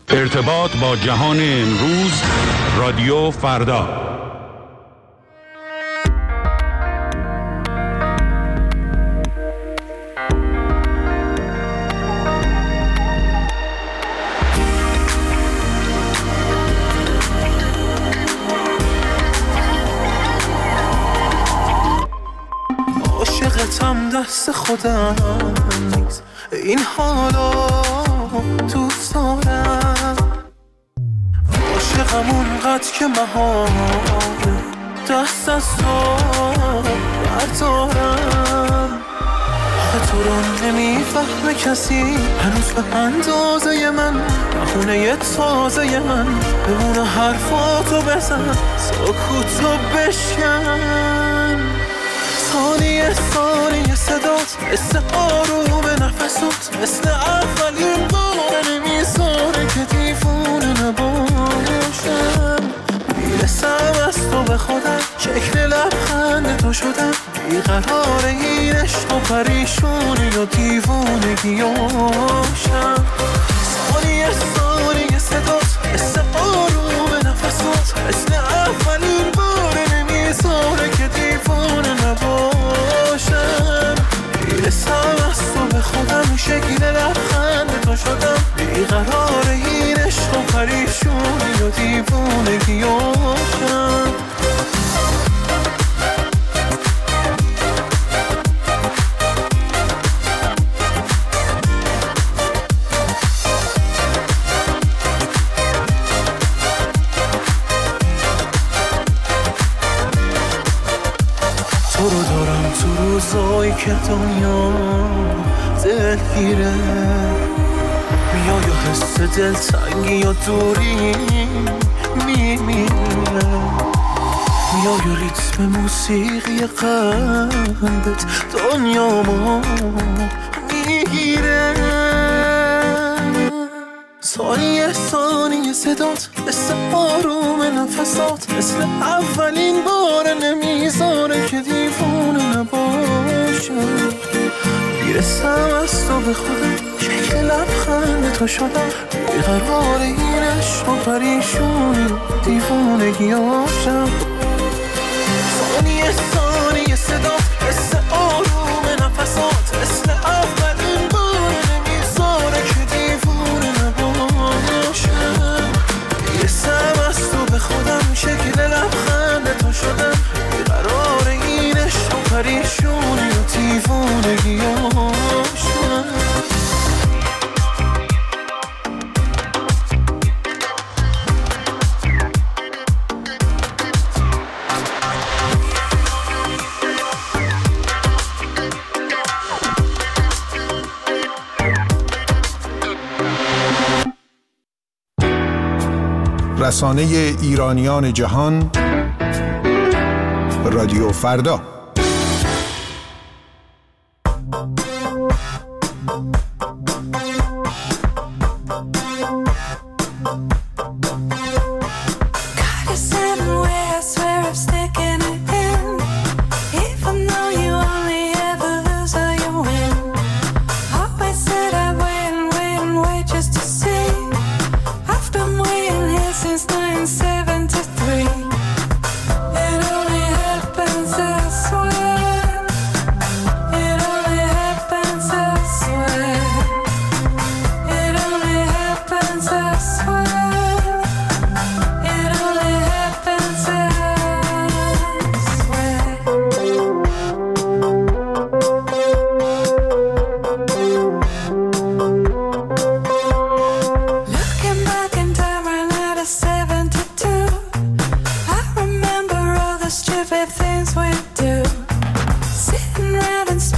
ارتباط با جهان امروز، رادیو فردا. عاشقتم دست خودم نیست، این حالا دوست دارم. عاشقم اونقدر که محال دست از تو بردارم. آخه تو رو نمیفهمه کسی هنوز به اندازه من، بخونه تازه من بمونه حرفاتو بزن، سکوتو بشکن. ثانیه ثانیه صدات مثل آروم نفسات، مثل اولین بار نمیذاره که دیوونه نباشم. میرسم از تو به خودم، شکل لبخند تو شدم، بیقرار این عشق و پریشونی و دیوونگیاشم. ثانیه ثانیه صدات مثل آروم نفسات، مثل اولین بار نمیذاره که دیوونه نباشم. میرسم از تو به خودم، شکل لبخند تو شدم، بیقرار این عشق و پریشونی و دیوونگیاشم. تو رو دارم تو روزایی که دنیا دلگیره، میای و حس دلتنگی یا دوری میمیره، میای و ریتم موسیقی قلبت دنیامو میگیره. ثانیه ثانیه صدات مثل آروم نفسات، مثل اولین بار نمیذاره که دیوونه نباشم. میرسم از تو به خودم، شکل لبخند تو شدم، بیقرار این عشق و پریشونی دیوونگیاشم. ثانیه ثانیه صدات مثل آروم نفسات، مثل اولین بار نمیذاره که دیوونه نباشم. میرسم از تو به خودم، شکل لبخند تو شدم، بیقرار این عشق و پریشونی و دیوونگیاشم. رسانه ایرانیان جهان، رادیو فردا.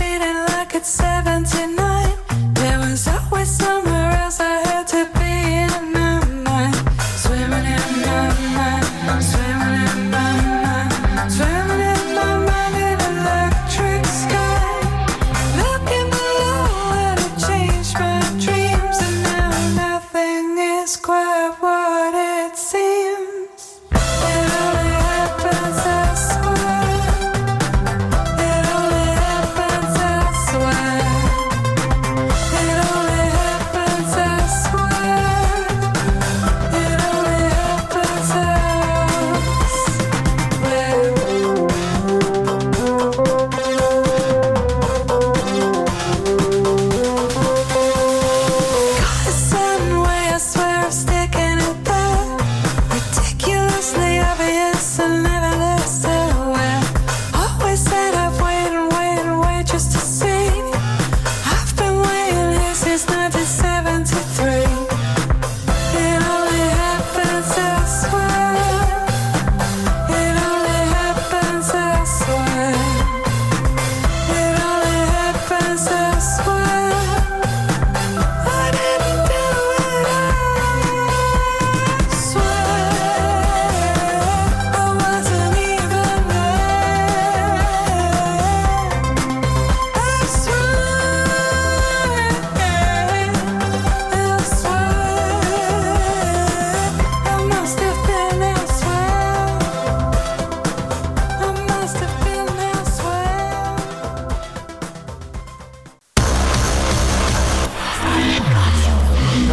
At 79, there was always somewhere else I had to be.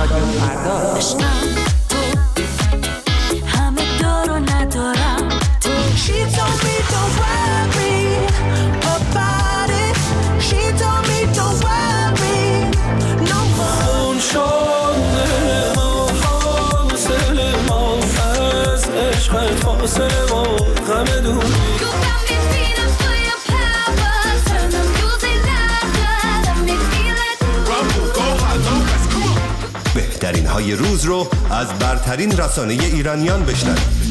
رادیو فردا. بهترین های روز رو از برترین رسانه ایرانیان بشنوید.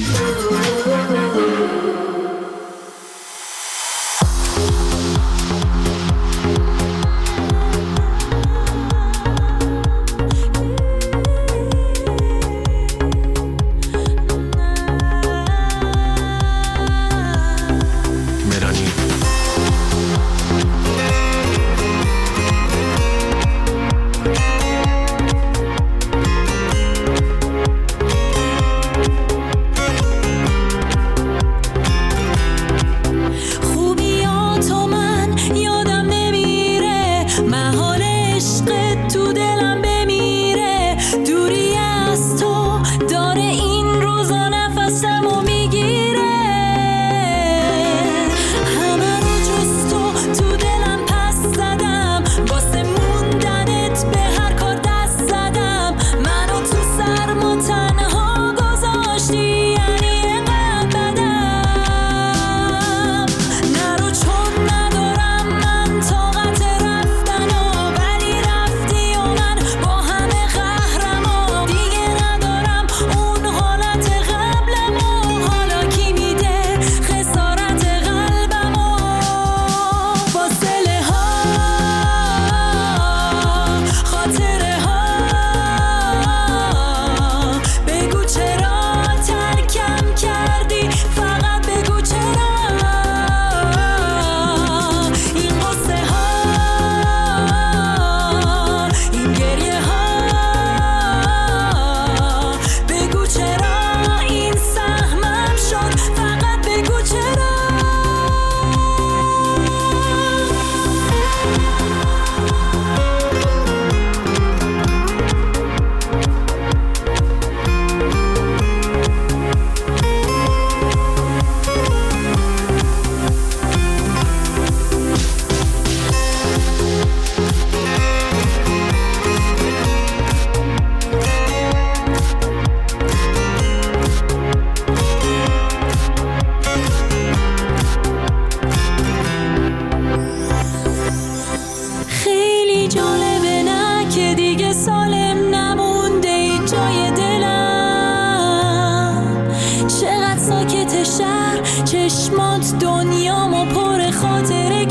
چشمات دنیامو پر خاطره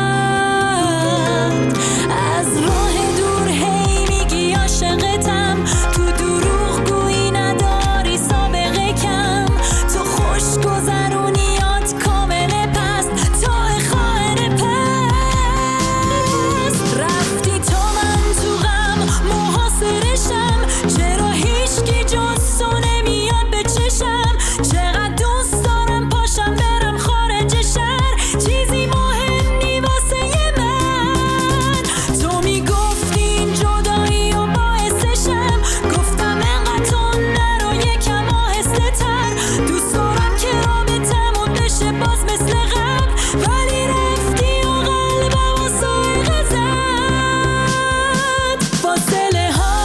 کرد. از راه دور هی میگی عاشقتم، تو دروغ گویی نداری سابقه کم. تو خوش گذرونیات کامل پست تا خائن پست. رفتی تا من تو غم محاصرشم، چرا هیچکی جز تو نمیاد به چشم. چقدر دوست دارم پاشم برم خارج شهر، چیزی مهم نی واسه من. تو میگفتی این جدایی و باعثشم، گفتم انقدر تو نرو یکم آهسته تر. دوست دارم که رابطمون بشه باز مثل قبل، ولی رفتی و قلبم و سایقه زد. فاصله ها،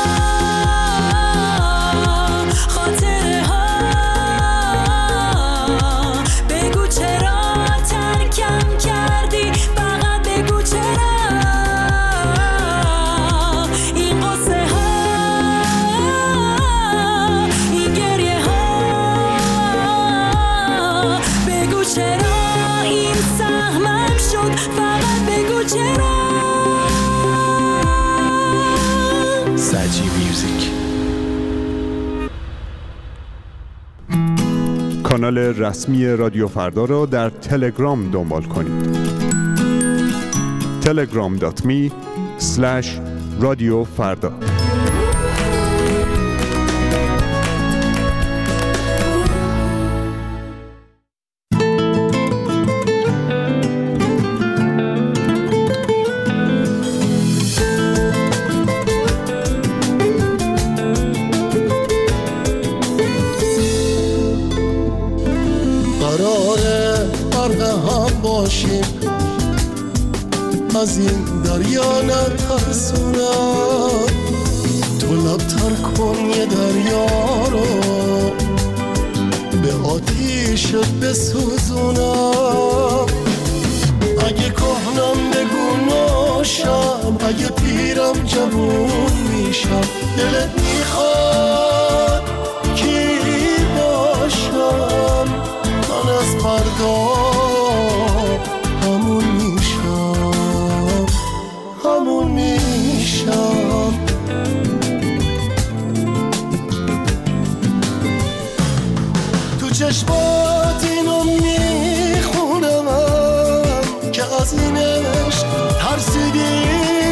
خاطره ها، بگو چرا ترکم کردی، فقط بگو چرا. این قصه ها، این گریه ها، بگو چرا این سهمم شد، فقط بگو چرا. سجی میوزیک. کانال رسمی رادیو فردا را در تلگرام دنبال کنید. telegram.me/رادیوفردا. باشیم، از این دریا نترسونم. تو لبتر کن یه دریا رو، به آتیشت بسوزونم. اگه کهنم بگو ناشم، اگه پیرم جوون میشم. دلت میخواد کی باشم، من از فردا همون میشم، همون میشم. تو چشمات اینو میخونم که از این عشق ترسیدی.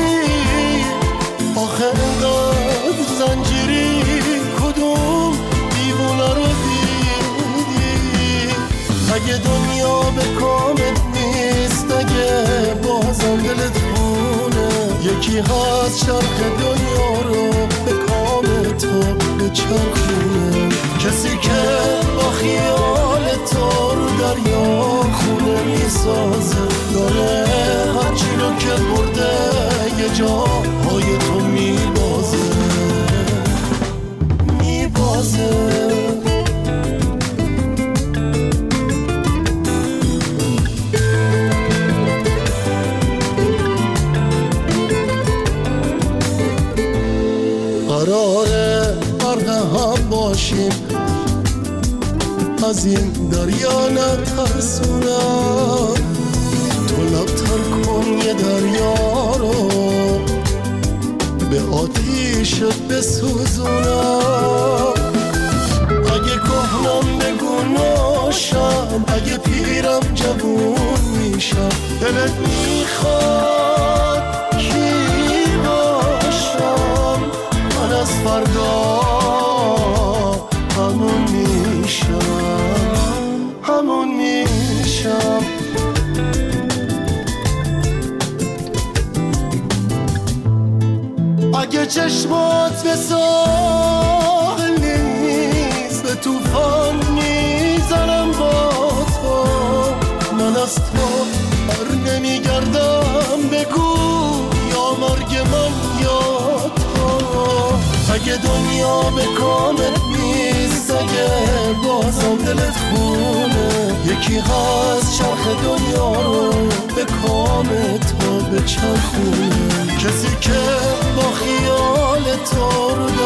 آخه انقدر زنجیری، کدوم دیوونه رو دیدی؟ اگه دنیا به کامت نیست، اگه بازم دلت خونه، یکی هست چرخ دنیا رو به کام تو بچرخونه. کسی که با خیال تو رو دریا خونه میسازه، داره هرچی رو که برده یه جاهای تو میبازه، میبازه. قراره غرق هم باشیم، از این دریا نترسونم. تو لبتر کن یه دریا رو، به آتیشت بسوزونم. اگه کهنم بگو ناشم، اگه پیرم جوون میشم. دلت میخواد کی باشم، من از فردا همون میشم، همون میشم. اگه چشمات به ساحل نیست، به توفان میزنم با تو. من از تو بر نمیگردم، بگو یا مرگ من یا تو. اگه دنیا به کامت نیست، اگه بازم دلت خونه، یکی هست چرخ دنیا رو به کام تو بچرخونه. کسی که با خیال تو رو